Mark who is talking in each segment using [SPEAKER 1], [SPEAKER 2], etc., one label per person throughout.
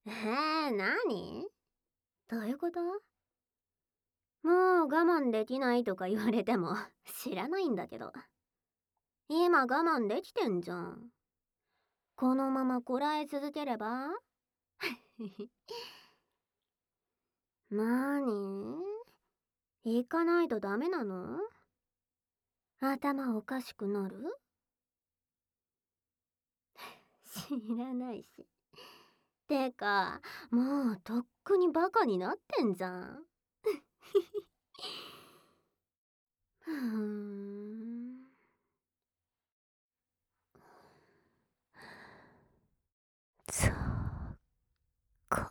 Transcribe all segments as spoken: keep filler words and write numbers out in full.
[SPEAKER 1] えー、何？どういうこと？もう我慢できないとか言われても知らないんだけど。今我慢できてんじゃん。このままこらえ続ければなに？行かないとダメなの？頭おかしくなる？知らないし。てか、もうとっくにバカになってんじゃん。ふーん。そうか。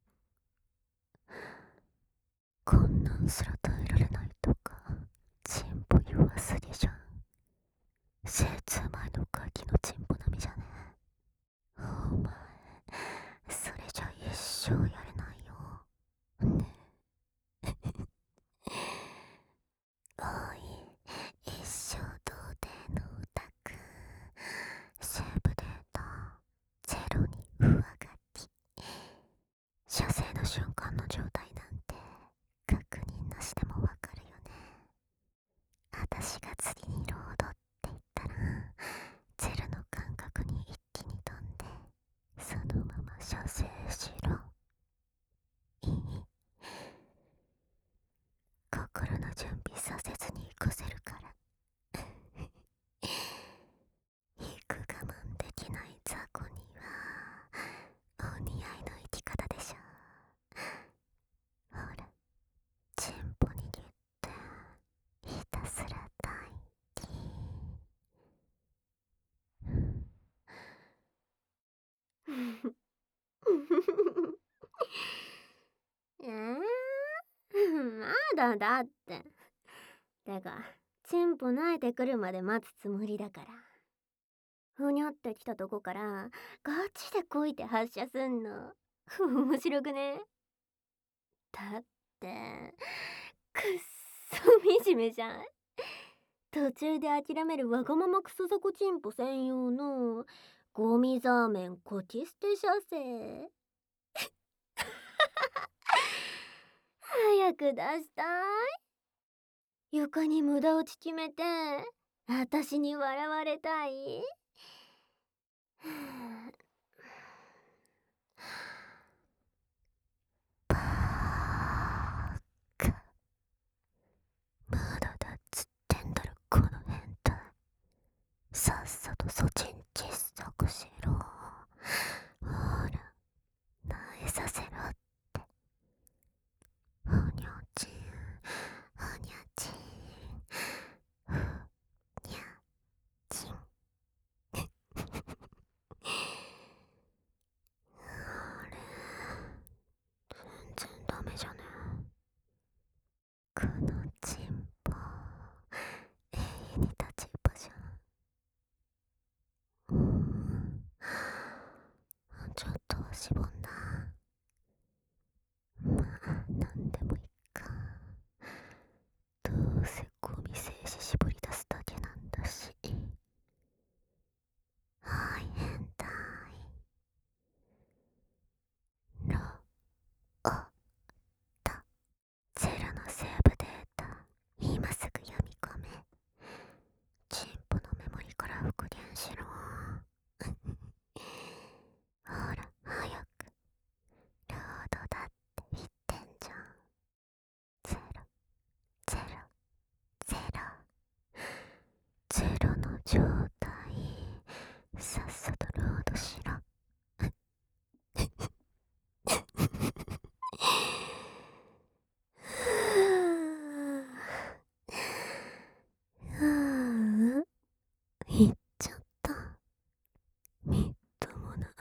[SPEAKER 1] こんなんすら耐えられないとか、チンポ弱すぎじゃん。精通前のガキのチンポ並みじゃね？お前、それじゃ一生やれないよ。ね。おい、一生童貞のオタク。セーブデータ、ゼロに上書き。射精の瞬間の状態なんて、確認なしでもわかるよね。あたしが次にロードって言ったら、ゼロの感覚に一気に飛んで、そのまま射精しろ。いい？心の準備させずに行かせるから。引く我慢できない雑魚には、お似合いの生き方でしょ。ほら、チンポ握って、ひたすら大気。えー、まだだって。てか、チンポ慣れてくるまで待つつもりだから。ふにゃってきたとこからガチでこいて発射すんの。面白くね？だってくっそ惨めじゃん。途中で諦めるわがままクソザコチンポ専用のゴミザーメンコキ捨て射精。早く出したい。床に無駄打ち決めて私に笑われたい。バーカ。まだだっつってんだろこの変態。さっさとそちんちっさくしろ。ほら、なえさせろって。ふにゃちん、ふにゃちん、ふにゃちん。あれ、全然ダメじゃね？このチンポ、永遠に立ちっぱじゃん。うん、ちょっとはしぼんだ。まあ、なんでもいいか。どうせゴミ精子絞り出すだけなんだし。はい、変態。ロ、オ、タ、ゼロのセーブデータ、今すぐ読み込め。チンポのメモリから復元しろ。ほら、早く。ロードだって言ってんじゃん。ゼロ、ゼロ、ゼロ。ゼロの状態、さっさとロードしろ。ああ、言っちゃった。みっともな。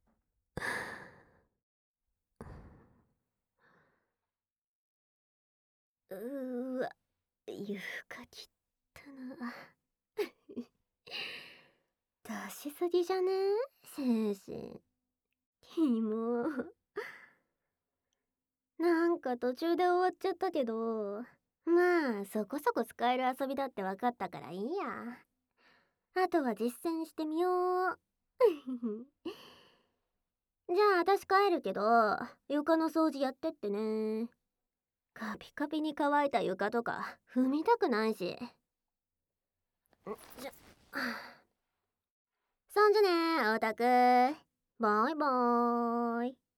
[SPEAKER 1] うーわ、床きったな。出しすぎじゃね？精子。キモ。なんか途中で終わっちゃったけど、まあそこそこ使える遊びだって分かったからいいや。あとは実践してみよう。 じゃあ私帰るけど、床の掃除やってってね。カピカピに乾いた床とか踏みたくないし。じゃ、そんじゃねー、オタク。バイバーイ。